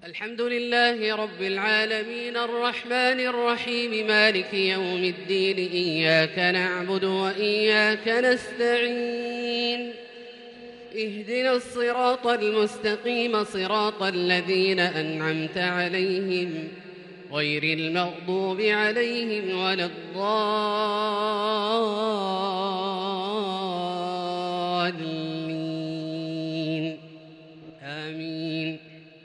الحمد لله رب العالمين الرحمن الرحيم مالك يوم الدين إياك نعبد وإياك نستعين اهدنا الصراط المستقيم صراط الذين أنعمت عليهم غير المغضوب عليهم ولا الضالين آمين.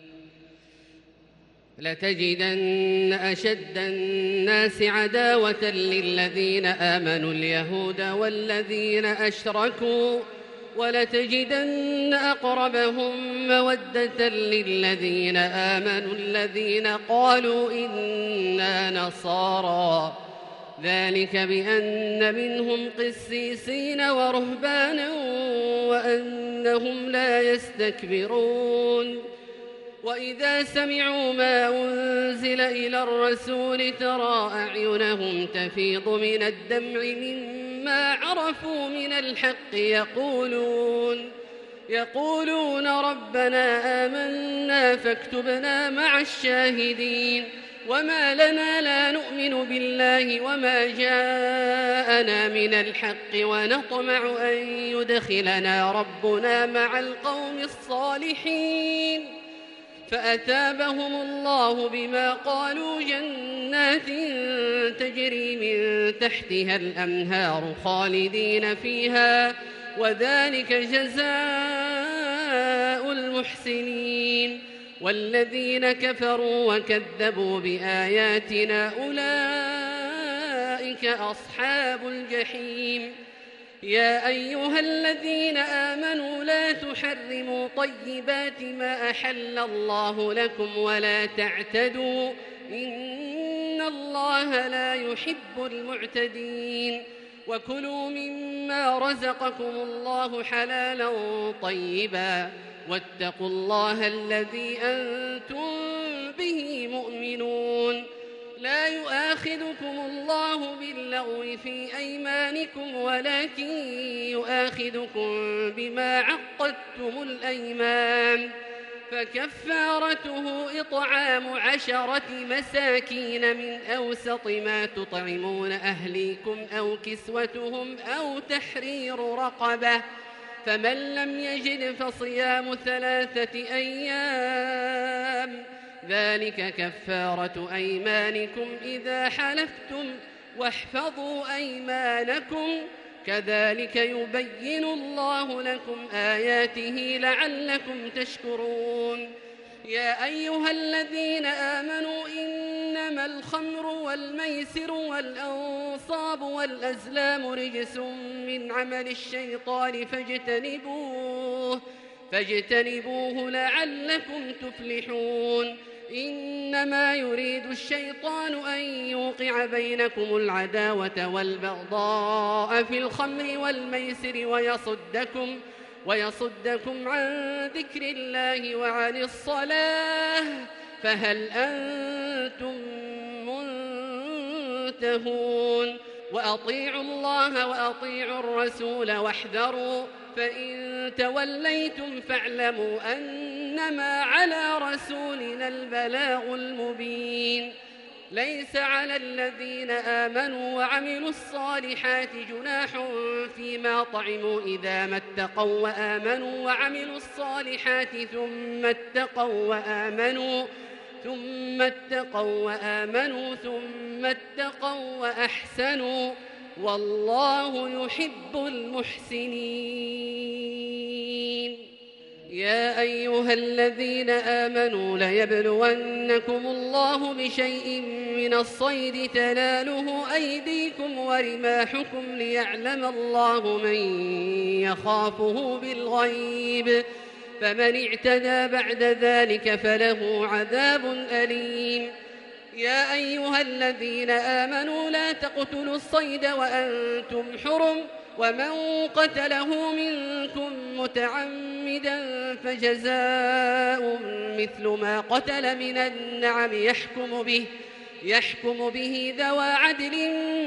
لتجدن أشد الناس عداوة للذين آمنوا اليهود والذين أشركوا ولتجدن أقربهم مودة للذين آمنوا الذين قالوا إنا نصارى ذلك بأن منهم قسيسين ورهبانا وأنهم لا يستكبرون. وإذا سمعوا ما أنزل إلى الرسول ترى أعينهم تفيض من الدمع مما عرفوا من الحق يقولون ربنا آمنا فاكتبنا مع الشاهدين. وما لنا لا نؤمن بالله وما جاءنا من الحق ونطمع أن يدخلنا ربنا مع القوم الصالحين. فأثابهم الله بما قالوا جنات تجري من تحتها الأنهار خالدين فيها وذلك جزاء المحسنين. والذين كفروا وكذبوا بآياتنا أولئك أصحاب الجحيم. يا أيها الذين آمنوا لا تحرموا طيبات ما أحل الله لكم ولا تعتدوا إن الله لا يحب المعتدين. وكلوا مما رزقكم الله حلالا طيبا واتقوا الله الذي أنتم به مؤمنون. لا يؤاخذكم الله باللغو في أيمانكم ولكن يؤاخذكم بما عقدتم الأيمان. فكفارته إطعام 10 مساكين من أوسط ما تطعمون أهليكم أو كسوتهم أو تحرير رقبة. فمن لم يجد فصيام 3 أيام ذلك كفارة أيمانكم إذا حلفتم واحفظوا أيمانكم كذلك يبين الله لكم آياته لعلكم تشكرون. يا أيها الذين آمنوا إنما الخمر والميسر والأنصاب والأزلام رجس من عمل الشيطان فاجتنبوه لعلكم تفلحون. إنما يريد الشيطان أن يوقع بينكم العداوة والبغضاء في الخمر والميسر ويصدكم عن ذكر الله وعن الصلاة فهل أنتم منتهون. وأطيعوا الله وأطيعوا الرسول واحذروا فإن توليتم فاعلموا أنما على رسولنا البلاغ المبين. ليس على الذين آمنوا وعملوا الصالحات جناح فيما طعموا إذا ما اتقوا وآمنوا وعملوا الصالحات ثم اتقوا وأحسنوا والله يحب المحسنين. يا أيها الذين آمنوا ليبلونكم الله بشيء من الصيد تناله أيديكم ورماحكم ليعلم الله من يخافه بالغيب فمن اعتدى بعد ذلك فله عذاب أليم. يا أيها الذين آمنوا لا تقتلوا الصيد وأنتم حرم ومن قتله منكم متعمدا فجزاء مثل ما قتل من النعم يحكم به ذوى عدل منكم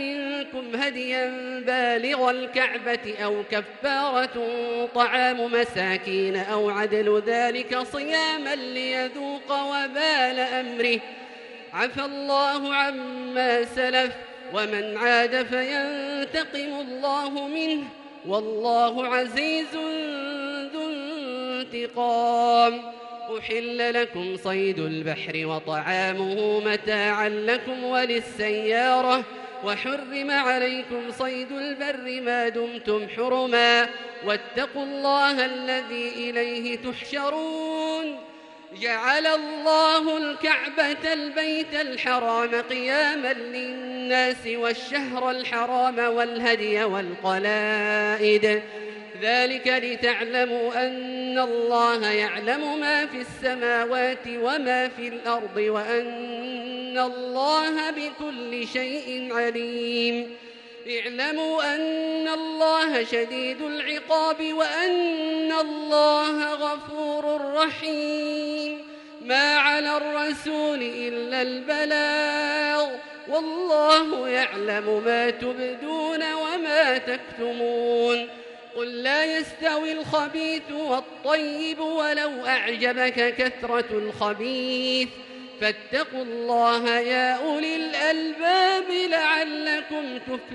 منكم هديا بالغ الكعبة أو كفارة طعام مساكين أو عدل ذلك صياما ليذوق وبال أمره عفى الله عما سلف ومن عاد فينتقم الله منه والله عزيز ذو انتقام. أحل لكم صيد البحر وطعامه متاعا لكم وللسيارة وحرم عليكم صيد البر ما دمتم حرما واتقوا الله الذي إليه تحشرون. جعل الله الكعبة البيت الحرام قياما للناس والشهر الحرام والهدي والقلائد ذلك لتعلموا أن الله يعلم ما في السماوات وما في الأرض وأن الله بكل شيء عليم. اعلموا أن الله شديد العقاب وأن الله غفور رحيم. ما على الرسول إلا البلاغ والله يعلم ما تبدون وما تكتمون. قل لا يستوي الخبيث والطيب ولو أعجبك كثرة الخبيث فاتقوا الله يا أولي الألباب لعلكم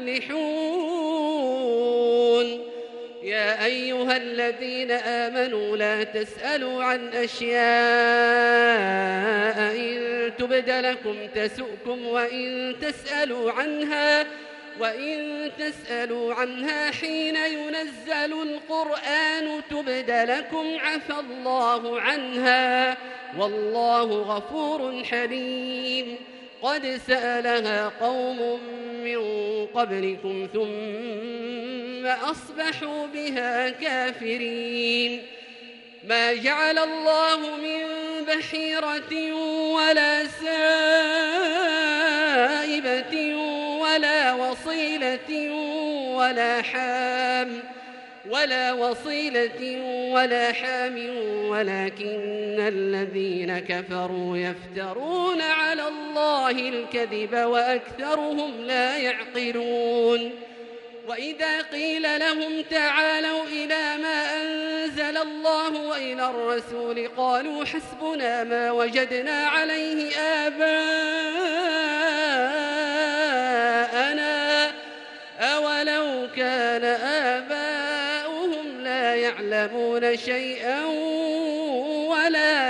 تفلحون. يا أيها الذين آمنوا لا تسألوا عن أشياء إن تبد لكم تسؤكم وإن تسألوا عنها حين ينزل القرآن تبد لكم عفى الله عنها والله غفور حليم. قد سألها قوم من قبلكم ثم أصبحوا بها كافرين. ما جعل الله من بحيرة ولا سائبة ولا وصيلة ولا حام ولكن الذين كفروا يفترون على الله الكذب وأكثرهم لا يعقلون. وإذا قيل لهم تعالوا إلى ما أنزل الله وإلى الرسول قالوا حسبنا ما وجدنا عليه آباءنا أولو كان آباؤهم لا يعلمون شيئا ولا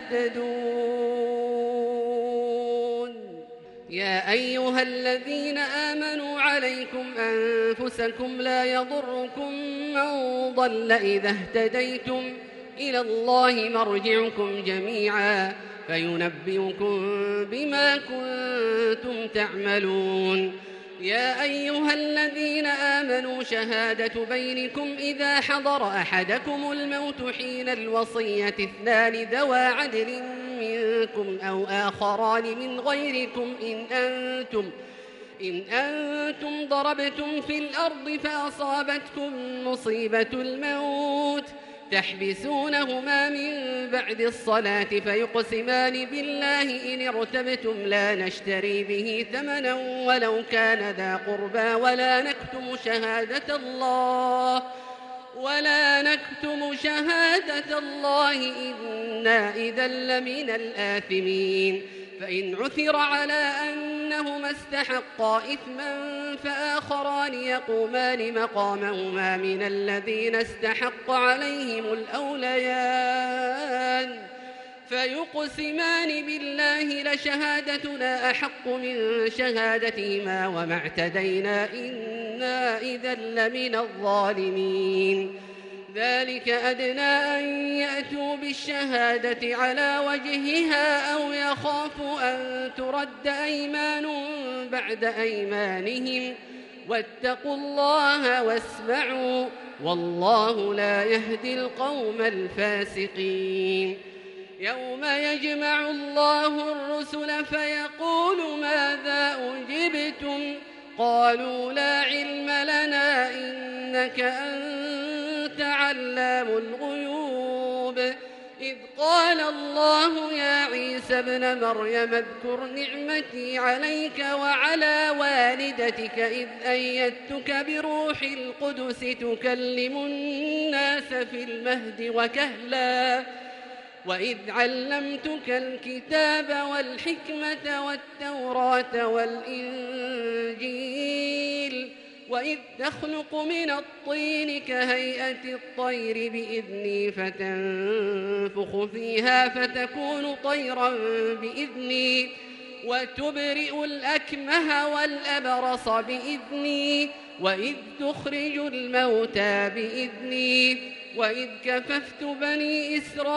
يهتدون. يا أيها الذين آمنوا عليكم أنفسكم لا يضركم من ضل إذا اهتديتم إلى الله مرجعكم جميعا فينبئكم بما كنتم تعملون. يا أيها الذين آمنوا شهادة بينكم إذا حضر أحدكم الموت حين الوصية اثنان ذوى عدل منكم أو آخران من غيركم إن أنتم ضربتم في الأرض فأصابتكم مصيبة الموت تحبسونهما من بعد الصلاة فيقسمان بالله إن ارتبتم لا نشتري به ثمنا ولو كان ذا قربى ولا نكتم شهادة الله إنا إذا لمن الآثمين. فإن عثر على أنهما استحقا إثما فآخران يقومان مقامهما من الذين استحق عليهم الأوليان فيقسمان بالله لشهادتنا أحق من شهادتهما وما اعتدينا إنا إذا لمن الظالمين. ذلك أدنى أن يأتوا بالشهادة على وجهها أو يخافوا أن ترد أيمان بعد أيمانهم واتقوا الله واسمعوا والله لا يهدي القوم الفاسقين. يوم يجمع الله الرسل فيقول ماذا أجبتم قالوا لا علم لنا إنك أنت علام الغيوب وإذ قال الله يا عيسى ابن مريم اذكر نعمتي عليك وعلى والدتك إذ أيدتك بروح القدس تكلم الناس في المهد وكهلا وإذ علمتك الكتاب والحكمة والتوراة والإنجيل وإذ تخلق من الطين كهيئة الطير بإذني فتنفخ فيها فتكون طيرا بإذني وتبرئ الأكمه والأبرص بإذني وإذ تخرج الموتى بإذني وإذ كففت بني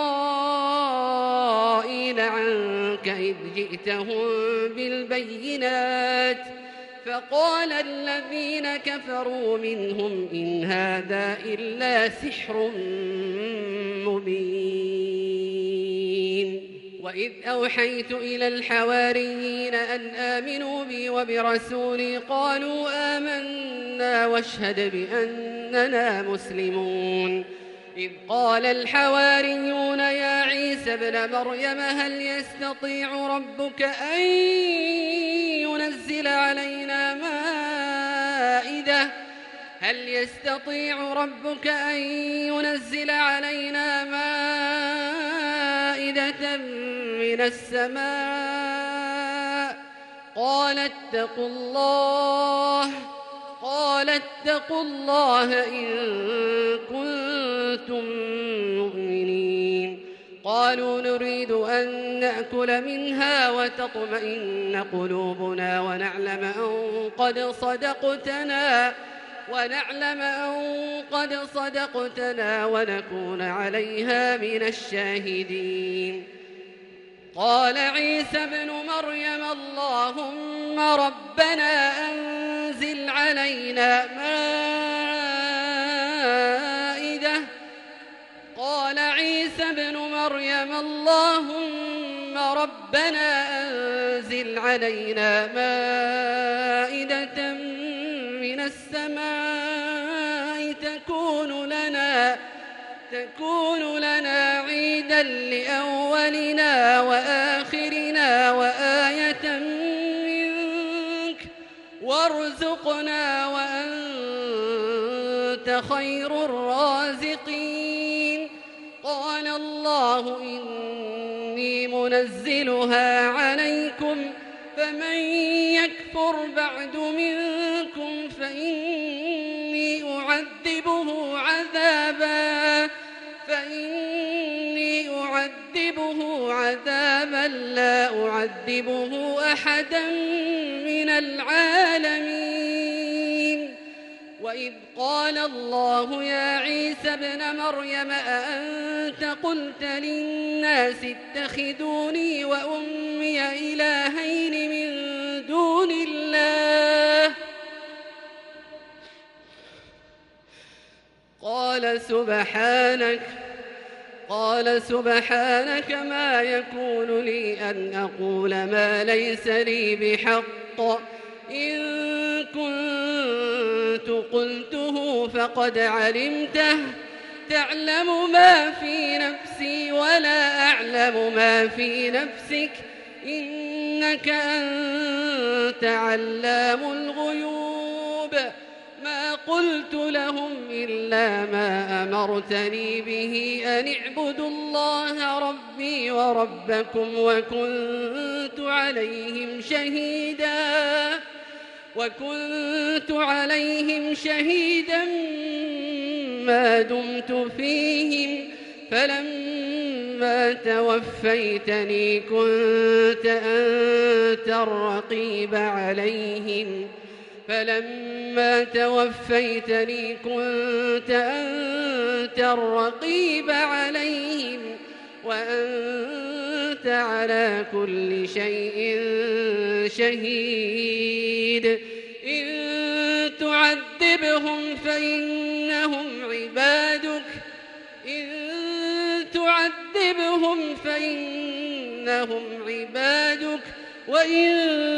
إسرائيل عنك إذ جئتهم بالبينات فقال الذين كفروا منهم إن هذا إلا سحر مبين وإذ أوحيت إلى الحواريين أن آمنوا بي وبرسولي قالوا آمنا واشهد بأننا مسلمون إذ قال الحواريون يا عيسى ابن مريم هل يستطيع ربك أن ينزل علينا مائدة من السماء قال اتقوا الله إن كنتم مؤمنين قالوا نريد أن نأكل منها وتطمئن قلوبنا ونعلم أن قد صدقتنا ونكون عليها من الشاهدين قال عيسى ابن مريم اللهم ربنا أنزل علينا مائدة من السماء تكون لنا عيدا لأولنا وآخرنا وآية منك وارزقنا وأنت خير الرازقين قال الله إني منزلها عليكم فمن يكفر بعد منكم فإني أعذبه عذابا لا أعذبه أحدا من العالمين وإذ قال الله يا عيسى ابن مريم أأنت قلت للناس اتخذوني وأمي إلهين من دون الله قال سبحانك ما يكون لي أن أقول ما ليس لي بحق إن كنت قلته فقد علمته تعلم ما في نفسي ولا أعلم ما في نفسك إنك أنت علام الغيوب ما قلت لهم إلا ما أمرتني به أن اعبدوا الله ربي وربكم وكنت عليهم شهيدا ما دمت فيهم فلما توفيتني كنت أنت الرقيب عليهم وأنت على كل شيء شهيد إن تعذبهم فإنهم عبادك وإن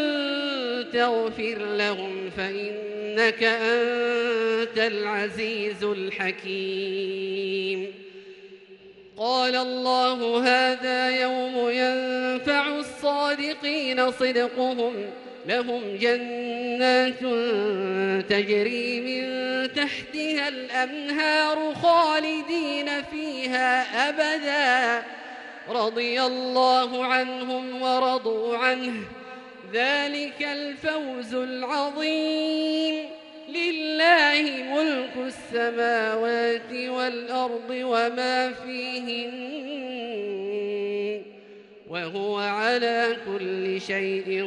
تغفر لهم فإنك أنت العزيز الحكيم قال الله هذا يوم ينفع الصادقين صدقهم لهم جنات تجري من تحتها الأنهار خالدين فيها أبدا رضي الله عنهم ورضوا عنه ذلك الفوز العظيم لله ملك السماوات والأرض وما فيهن وهو على كل شيء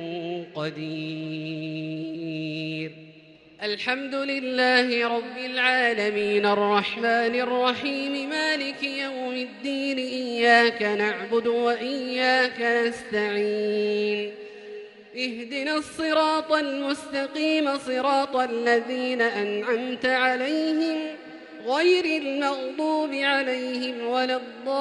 قدير الحمد لله رب العالمين الرحمن الرحيم مالك يوم الدين إياك نعبد وإياك نستعين اهدنا الصراط المستقيم صراط الذين أنعمت عليهم غير المغضوب عليهم ولا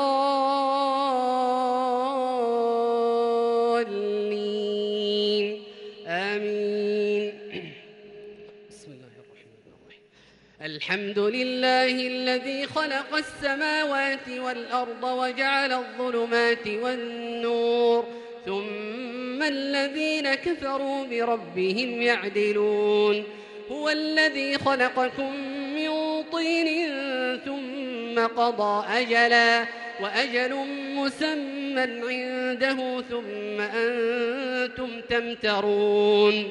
الضالين آمين بسم الله الرحمن الرحيم الحمد لله الذي خلق السماوات والأرض وجعل الظلمات والنور ثم الذين كفروا بربهم يعدلون هو الذي خلقكم من طين ثم قضى أجلا وأجل مسمى عنده ثم أنتم تمترون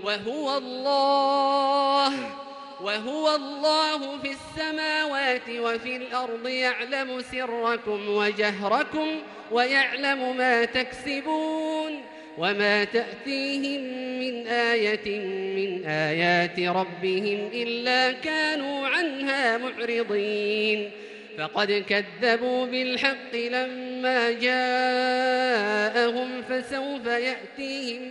وهو الله في السماوات وفي الأرض يعلم سركم وجهركم ويعلم ما تكسبون وما تأتيهم من آية من آيات ربهم إلا كانوا عنها معرضين فقد كذبوا بالحق لما جاءهم فسوف يأتيهم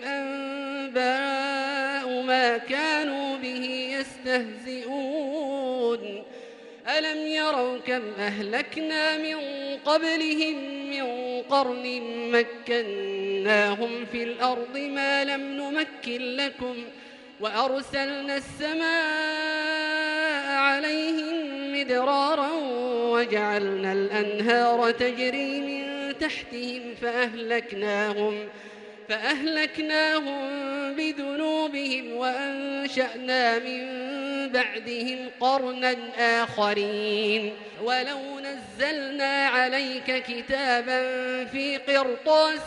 أنباء ما كانوا به يستهزئون ألم يروا كم أهلكنا من قبلهم من قرن مكناهم في الأرض ما لم نمكن لكم وأرسلنا السماء عليهم مدرارا وجعلنا الأنهار تجري من تحتهم فأهلكناهم بذنوبهم وأنشأنا من بعدهم قرنا آخرين ولو نزلنا عليك كتابا في قرطاس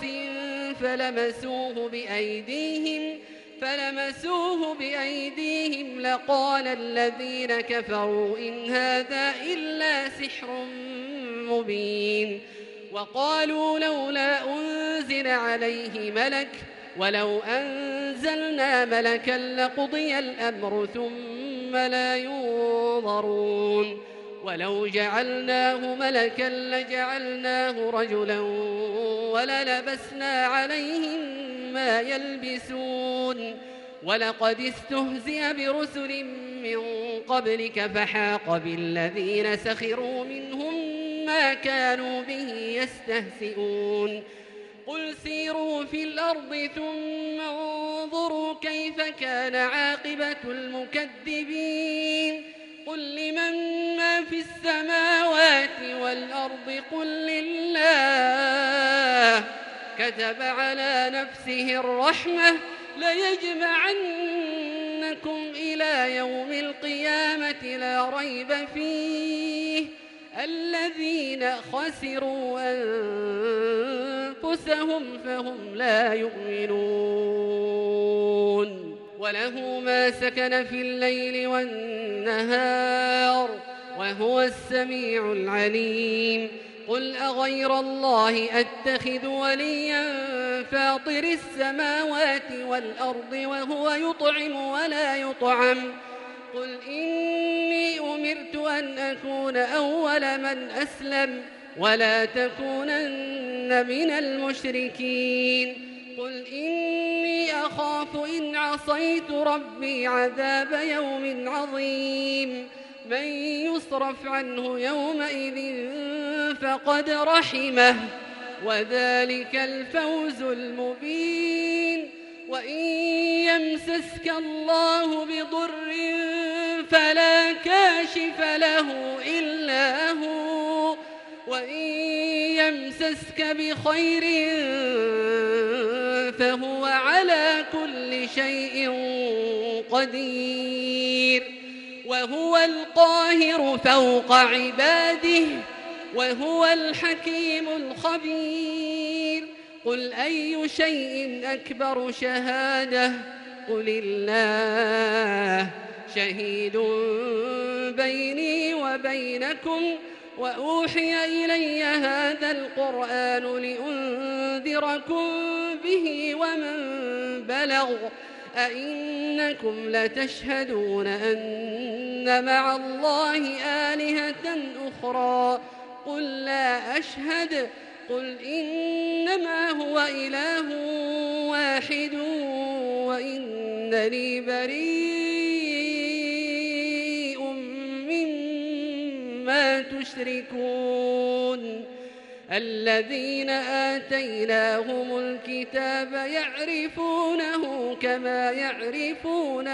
فلمسوه بأيديهم لقال الذين كفروا إن هذا إلا سحر مبين وقالوا لولا أنزل عليه ملك ولو أنزلنا ملكا لقضي الأمر ثم لا ينظرون ولو جعلناه ملكا لجعلناه رجلا وللبسنا عليهم ما يلبسون ولقد استهزئ برسل من قبلك فحاق بالذين سخروا منهم ما كانوا به يستهزئون قل سيروا في الأرض ثم انظروا كيف كان عاقبة المكذبين قل لمن ما في السماوات والأرض قل لله كتب على نفسه الرحمة ليجمعنكم إلى يوم القيامة لا ريب فيه الذين خسروا أنفسهم فهم لا يؤمنون وله ما سكن في الليل والنهار وهو السميع العليم قل أغير الله أتخذ وليا فاطر السماوات والأرض وهو يطعم ولا يطعم قل إني أمرت أن أكون أول من أسلم ولا تكونن من المشركين قل إني أخاف إن عصيت ربي عذاب يوم عظيم من يصرف عنه يومئذ فقد رحمه وذلك الفوز المبين وإن يمسسك الله بضر فلا كاشف له إلا هو وإن يمسسك بخير فهو على كل شيء قدير وهو القاهر فوق عباده وهو الحكيم الخبير قل أي شيء أكبر شهادة قل الله شهيد بيني وبينكم وأوحي إلي هذا القرآن لأنذركم به ومن بلغ أئنكم لتشهدون أن مع الله آلهة أخرى قل لا أشهد قل إنما هو إله واحد وإنني بريء مما تشركون الذين آتيناهم الكتاب يعرفونه كما يعرفون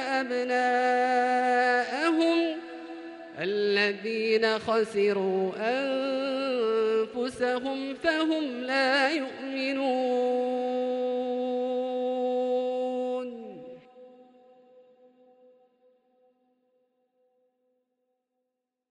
أبناءهم الذين خسروا أنفسهم فهم لا يؤمنون